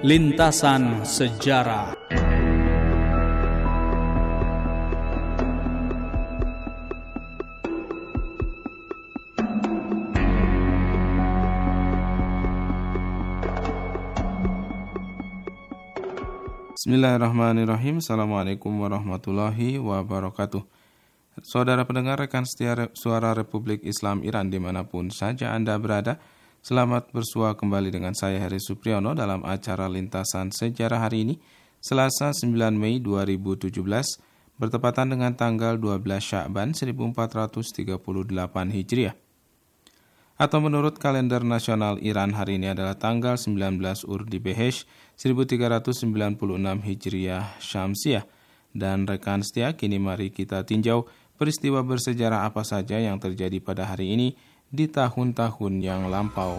Lintasan Sejarah. Bismillahirrahmanirrahim. Assalamualaikum warahmatullahi wabarakatuh. Saudara pendengar, rekan setia Suara Republik Islam Iran dimanapun saja Anda berada, selamat bersua kembali dengan saya Heri Supriyono dalam acara Lintasan Sejarah hari ini, Selasa 9 Mei 2017, bertepatan dengan tanggal 12 Sya'ban 1438 Hijriah. Atau menurut kalender nasional Iran hari ini adalah tanggal 19 Urdibehesh 1396 Hijriah Syamsiah. Dan rekan setia, kini mari kita tinjau peristiwa bersejarah apa saja yang terjadi pada hari ini di tahun-tahun yang lampau.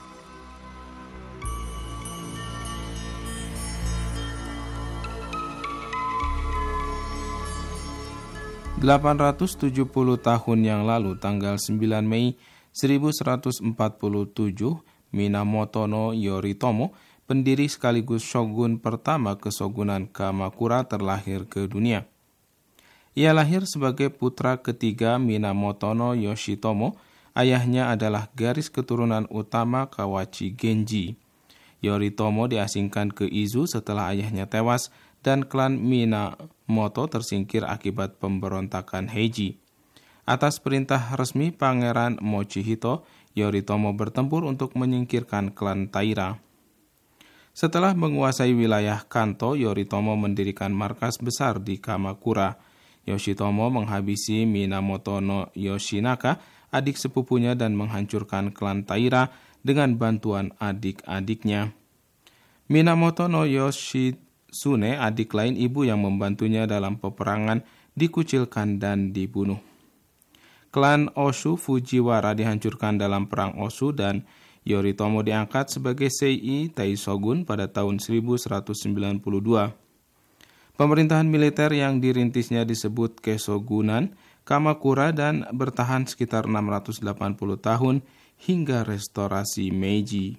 ...870 tahun yang lalu, tanggal 9 Mei 1147, Minamoto no Yoritomo, pendiri sekaligus shogun pertama Kesogunan Kamakura, terlahir ke dunia. Ia lahir sebagai putra ketiga Minamoto no Yoshitomo. Ayahnya adalah garis keturunan utama Kawachi Genji. Yoritomo diasingkan ke Izu setelah ayahnya tewas dan klan Minamoto tersingkir akibat pemberontakan Heiji. Atas perintah resmi Pangeran Mochihito, Yoritomo bertempur untuk menyingkirkan klan Taira. Setelah menguasai wilayah Kanto, Yoritomo mendirikan markas besar di Kamakura. Yoshitomo menghabisi Minamoto no Yoshinaka, adik sepupunya, dan menghancurkan klan Taira dengan bantuan adik-adiknya. Minamoto no Yoshitsune, adik lain ibu yang membantunya dalam peperangan, dikucilkan dan dibunuh. Klan Oshu Fujiwara dihancurkan dalam perang Oshu dan Yoritomo diangkat sebagai Sei Taishogun pada tahun 1192. Pemerintahan militer yang dirintisnya disebut Kesogunan Kamakura dan bertahan sekitar 680 tahun hingga restorasi Meiji.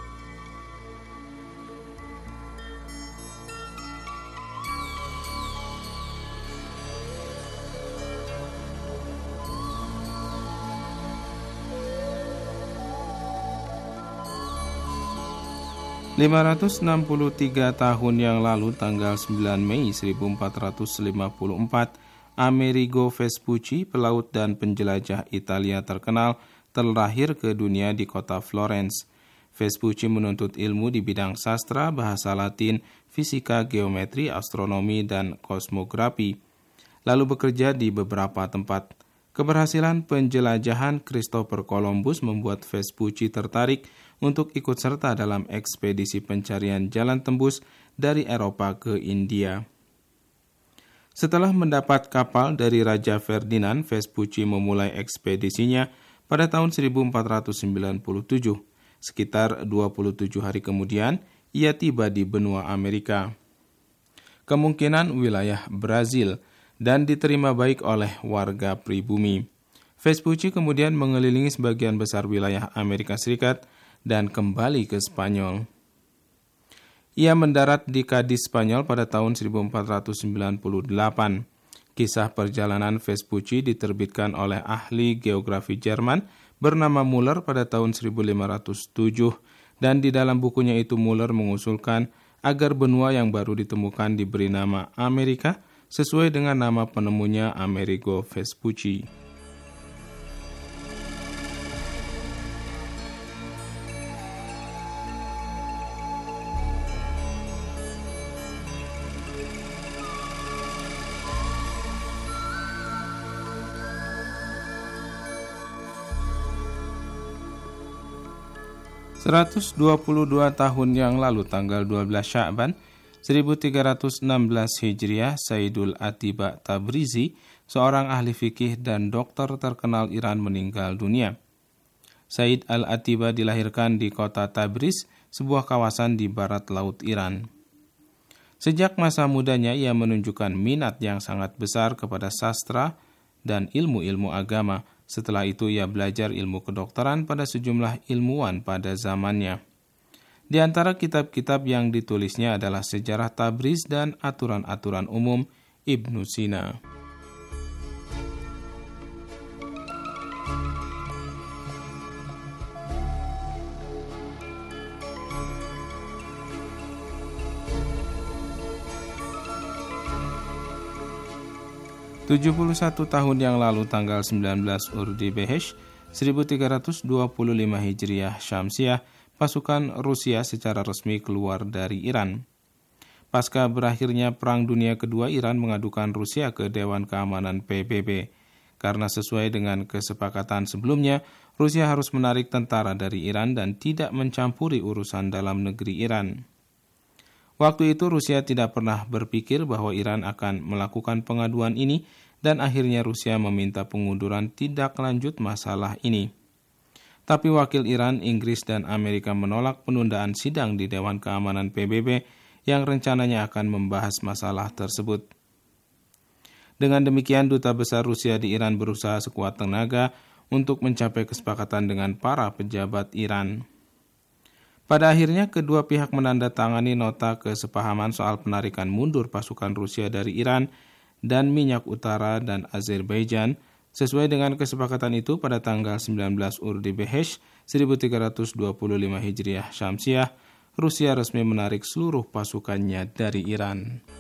...563 tahun yang lalu, tanggal 9 Mei 1454, Amerigo Vespucci, pelaut dan penjelajah Italia terkenal, terlahir ke dunia di kota Florence. Vespucci menuntut ilmu di bidang sastra, bahasa Latin, fisika, geometri, astronomi, dan kosmografi, lalu bekerja di beberapa tempat. Keberhasilan penjelajahan Christopher Columbus membuat Vespucci tertarik untuk ikut serta dalam ekspedisi pencarian jalan tembus dari Eropa ke India. Setelah mendapat kapal dari Raja Ferdinand, Vespucci memulai ekspedisinya pada tahun 1497. Sekitar 27 hari kemudian, ia tiba di benua Amerika, kemungkinan wilayah Brazil, dan diterima baik oleh warga pribumi. Vespucci kemudian mengelilingi sebagian besar wilayah Amerika Serikat dan kembali ke Spanyol. Ia mendarat di Cadiz, Spanyol pada tahun 1498. Kisah perjalanan Vespucci diterbitkan oleh ahli geografi Jerman bernama Muller pada tahun 1507, dan di dalam bukunya itu Muller mengusulkan agar benua yang baru ditemukan diberi nama Amerika sesuai dengan nama penemunya, Amerigo Vespucci. ...122 tahun yang lalu, tanggal 12 Sya'ban 1316 Hijriah, Saidul Atiba Tabrizi, seorang ahli fikih dan dokter terkenal Iran, meninggal dunia. Said al-Atiba dilahirkan di kota Tabriz, sebuah kawasan di barat laut Iran. Sejak masa mudanya ia menunjukkan minat yang sangat besar kepada sastra dan ilmu-ilmu agama. Setelah itu ia belajar ilmu kedokteran pada sejumlah ilmuwan pada zamannya. Di antara kitab-kitab yang ditulisnya adalah Sejarah Tabriz dan Aturan-aturan Umum Ibnu Sina. ...71 tahun yang lalu tanggal 19 Urdi-Behesh 1325 Hijriah Syamsiah, pasukan Rusia secara resmi keluar dari Iran. Pasca berakhirnya Perang Dunia Kedua, Iran mengadukan Rusia ke Dewan Keamanan PBB. Karena sesuai dengan kesepakatan sebelumnya, Rusia harus menarik tentara dari Iran dan tidak mencampuri urusan dalam negeri Iran. Waktu itu Rusia tidak pernah berpikir bahwa Iran akan melakukan pengaduan ini dan akhirnya Rusia meminta pengunduran tindak lanjut masalah ini. Tapi wakil Iran, Inggris, dan Amerika menolak penundaan sidang di Dewan Keamanan PBB yang rencananya akan membahas masalah tersebut. Dengan demikian, Duta Besar Rusia di Iran berusaha sekuat tenaga untuk mencapai kesepakatan dengan para pejabat Iran. Pada akhirnya, kedua pihak menandatangani nota kesepahaman soal penarikan mundur pasukan Rusia dari Iran dan minyak utara dan Azerbaijan. Sesuai dengan kesepakatan itu, pada tanggal 19 Urdi-Behesh 1325 Hijriah Syamsiah, Rusia resmi menarik seluruh pasukannya dari Iran.